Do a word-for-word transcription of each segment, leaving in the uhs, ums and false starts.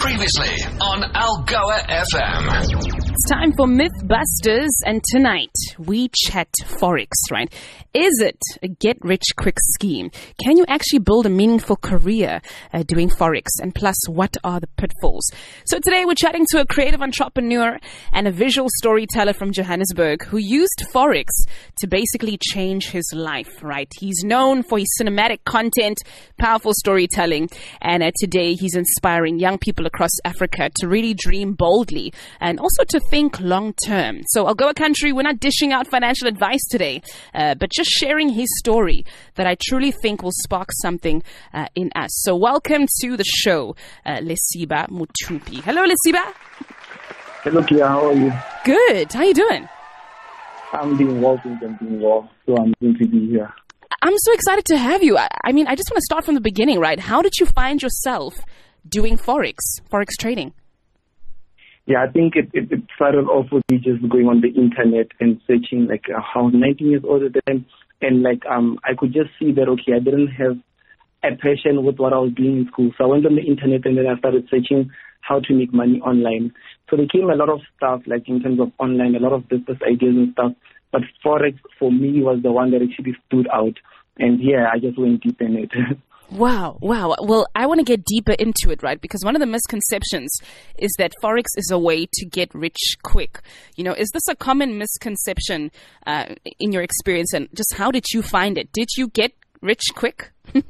Previously on Algoa F M. It's time for Mythbusters, and tonight we chat Forex, right? Is it a get-rich-quick scheme? Can you actually build a meaningful career uh, doing Forex? And plus, what are the pitfalls? So today we're chatting to a creative entrepreneur and a visual storyteller from Johannesburg who used Forex to basically change his life, right? He's known for his cinematic content, powerful storytelling, and uh, today he's inspiring young people across Africa to really dream boldly and also to think long term. So Algoa Country, we're not dishing out financial advice today, uh, but just sharing his story that I truly think will spark something uh, in us. So welcome to the show, uh, Lesiba Mutupi. Hello, Lesiba. Hello, Kia. How are you? Good. How you doing? I'm doing well, things I'm doing well, so I'm going to be here. I'm so excited to have you. I, I mean, I just want to start from the beginning, right? How did you find yourself doing Forex, Forex trading? Yeah, I think it, it, it started off with me just going on the internet and searching, like, uh, I was nineteen years old at the time, and, like, um, I could just see that, okay, I didn't have a passion with what I was doing in school. So I went on the internet and then I started searching how to make money online. So there came a lot of stuff, like, in terms of online, a lot of business ideas and stuff. But Forex, for me, was the one that actually stood out. And, yeah, I just went deep in it. Wow, wow. Well, I want to get deeper into it, right? Because one of the misconceptions is that Forex is a way to get rich quick. You know, is this a common misconception uh, in your experience? And just how did you find it? Did you get rich quick?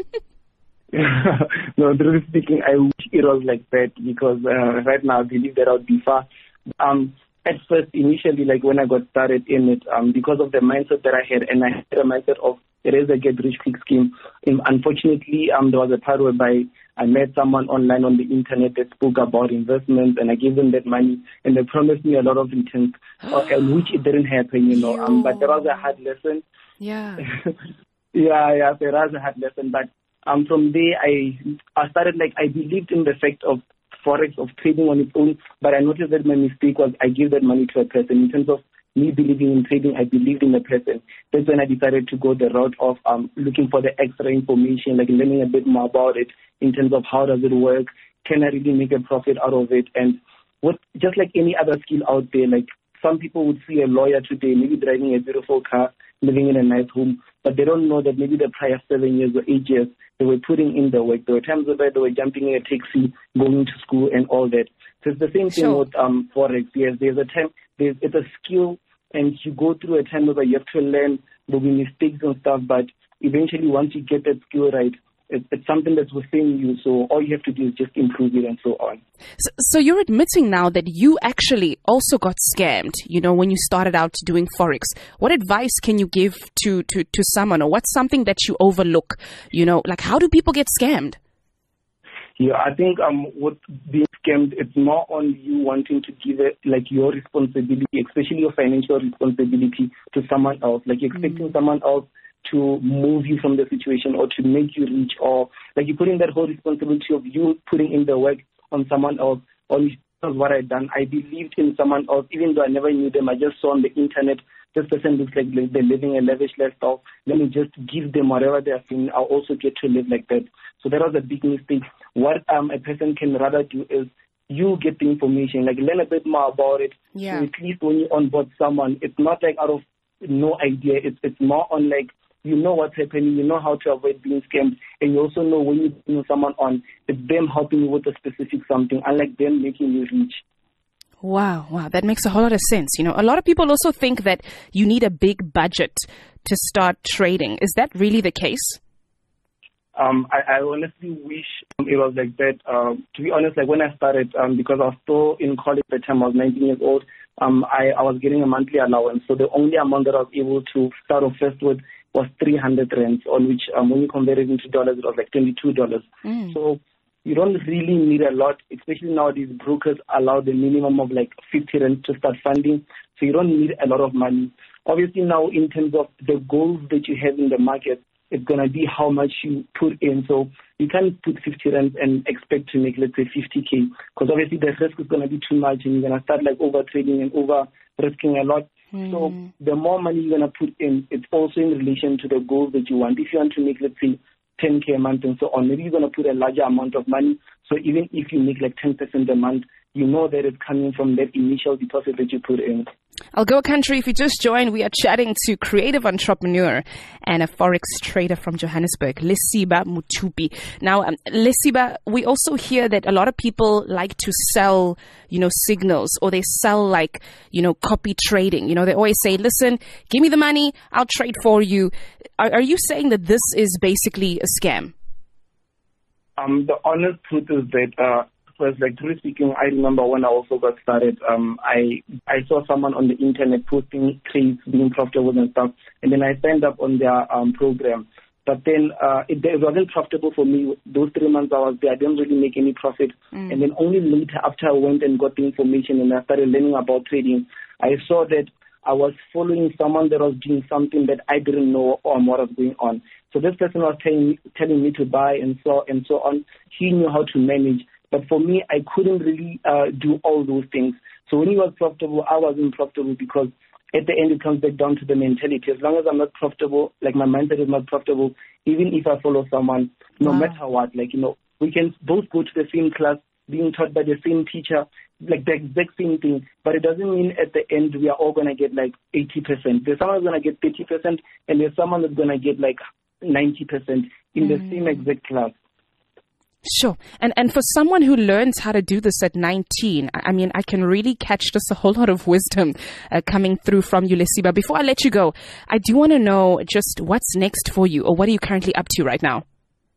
No, truly speaking, I wish it was like that because uh, right now I believe that I would be far. Um, at first, initially, like when I got started in it, um, because of the mindset that I had, and I had a mindset of it is a get-rich-quick scheme. And unfortunately, um, there was a part whereby I met someone online on the internet that spoke about investments, and I gave them that money, and they promised me a lot of returns, uh, which it didn't happen, you know. Um, but that was a hard lesson. Yeah. yeah, yeah, there was a hard lesson. But um, from there, I I started, like, I believed in the fact of Forex, of trading on its own, but I noticed that my mistake was I gave that money to a person. In terms of me believing in trading, I believed in the person. That's when I decided to go the route of um, looking for the extra information, like learning a bit more about it in terms of how does it work, can I really make a profit out of it, and what, just like any other skill out there, like some people would see a lawyer today, maybe driving a beautiful car, living in a nice home, but they don't know that maybe the prior seven years or eight years, they were putting in the work. There were times where they were jumping in a taxi, going to school and all that. So it's the same thing Sure. with um, Forex. Yes, there's a time, there's, it's a skill, and you go through a time where you have to learn, there'll be mistakes and stuff, but eventually once you get that skill right, it's, it's something that's within you, so all you have to do is just improve it and so on. So, so you're admitting now that you actually also got scammed, you know, when you started out doing Forex. What advice can you give to, to, to someone, or what's something that you overlook? You know, like, how do people get scammed? Yeah, I think um, what being scammed, it's more on you wanting to give it, like, your responsibility, especially your financial responsibility, to someone else. Like, you're expecting mm. someone else to move you from the situation or to make you rich, or like you're putting that whole responsibility of you putting in the work on someone else. Or what I done, I believed in someone else, even though I never knew them. I just saw on the internet, this person looks like they're living a lavish lifestyle. Let me just give them whatever they're feeling. I'll also get to live like that. So that was a big mistake. What um, a person can rather do is you get the information, like learn a bit more about it. Yeah. So at least when you onboard someone, it's not like out of no idea. It's it's more on like, you know what's happening, you know how to avoid being scammed, and you also know when you bring someone on, it's them helping you with a specific something, unlike them making you rich. Wow, wow, that makes a whole lot of sense. You know, a lot of people also think that you need a big budget to start trading. Is that really the case? Um, I, I honestly wish it was like that. Um, to be honest, like when I started, um, because I was still in college at the time, I was nineteen years old, um, I, I was getting a monthly allowance. So the only amount that I was able to start off first with was three hundred rands, on which um, when you convert it into dollars, it was like twenty-two dollars. Mm. So you don't really need a lot, especially nowadays brokers allow the minimum of like fifty rands to start funding. So you don't need a lot of money. Obviously now in terms of the goals that you have in the market, it's going to be how much you put in. So you can't put fifty rands and expect to make, let's say, fifty K, because obviously the risk is going to be too much and you're going to start like over trading and over risking a lot. Mm. So the more money you're going to put in, it's also in relation to the goals that you want. If you want to make, let's say, ten K a month and so on. Maybe you're going to put a larger amount of money. So even if you make like ten percent a month, you know that it's coming from that initial deposit that you put in. Algoa Country, if you just joined, we are chatting to creative entrepreneur and a Forex trader from Johannesburg, Lesiba Mothupi. Now, um, Lesiba, we also hear that a lot of people like to sell, you know, signals, or they sell like, you know, copy trading. You know, they always say, listen, give me the money, I'll trade for you. Are, are you saying that this is basically a scam? Um, the honest truth is that, uh, first, like, truly speaking, I remember when I also got started, um, I I saw someone on the internet posting trades, being profitable and stuff, and then I signed up on their um, program. But then uh, it, it wasn't profitable for me. Those three months I was there, I didn't really make any profit. Mm. And then only later, after I went and got the information and I started learning about trading, I saw that I was following someone that was doing something that I didn't know on what was going on. So this person was telling, telling me to buy and so and so on. He knew how to manage. But for me, I couldn't really uh, do all those things. So when he was profitable, I wasn't profitable, because at the end, it comes back down to the mentality. As long as I'm not profitable, like my mindset is not profitable, even if I follow someone, no wow. matter what, like, you know, we can both go to the same class, being taught by the same teacher, like the exact same thing. But it doesn't mean at the end we are all going to get like eighty percent. There's someone who's going to get thirty percent, and there's someone that's going to get like ninety percent in mm. the same exact class. Sure. And and for someone who learns how to do this at nineteen, I mean, I can really catch just a whole lot of wisdom uh, coming through from you, Lesiba. Before I let you go, I do want to know just what's next for you, or what are you currently up to right now?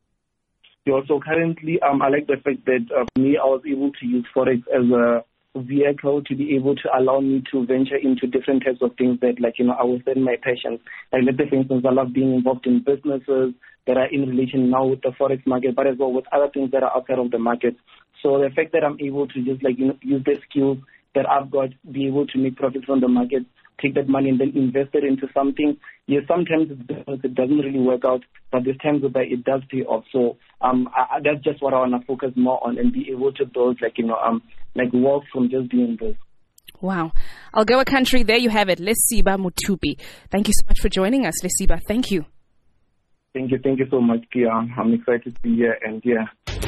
Yeah, so currently, um, I like the fact that uh, me, I was able to use Forex as a vehicle to be able to allow me to venture into different types of things that, like, you know, I was in my passion. Like, let's say, for instance, I love being involved in businesses that are in relation now with the Forex market, but as well with other things that are outside of the market. So the fact that I'm able to just, like, you know, use the skills that I've got, be able to make profits from the market, take that money and then invest it into something. Yes, sometimes it doesn't really work out, but there's times that it does pay off. So um, I, that's just what I want to focus more on, and be able to build, like, you know, um, like wealth from just doing this. Wow. Algoa Country, there you have it. Lesiba Mothupi. Thank you so much for joining us, Lesiba. Thank you. Thank you. Thank you so much, Kia. I'm excited to be here, and yeah.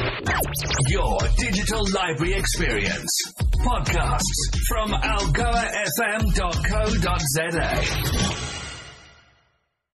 Your digital library experience. Podcasts from algoa f m dot co dot z a.